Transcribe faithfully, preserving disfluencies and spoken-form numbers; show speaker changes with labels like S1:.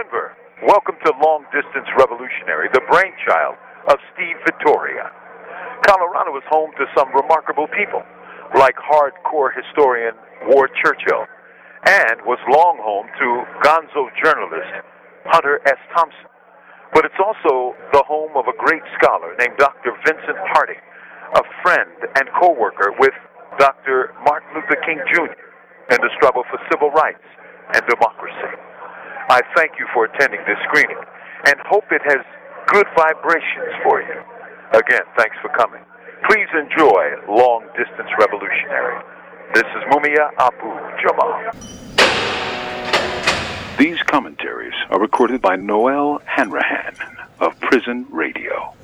S1: Denver, welcome to Long Distance Revolutionary, the brainchild of Steve Vittoria. Colorado is home to some remarkable people, like hardcore historian Ward Churchill, and was long home to gonzo journalist Hunter S. Thompson. But it's also the home of a great scholar named Doctor Vincent Harding, a friend and co-worker with Doctor Martin Luther King Junior in the struggle for civil rights and democracy. I thank you for attending this screening and hope it has good vibrations for you. Again, thanks for coming. Please enjoy Long Distance Revolutionary. This is Mumia Abu-Jamal. These commentaries are recorded by Noel Hanrahan of Prison Radio.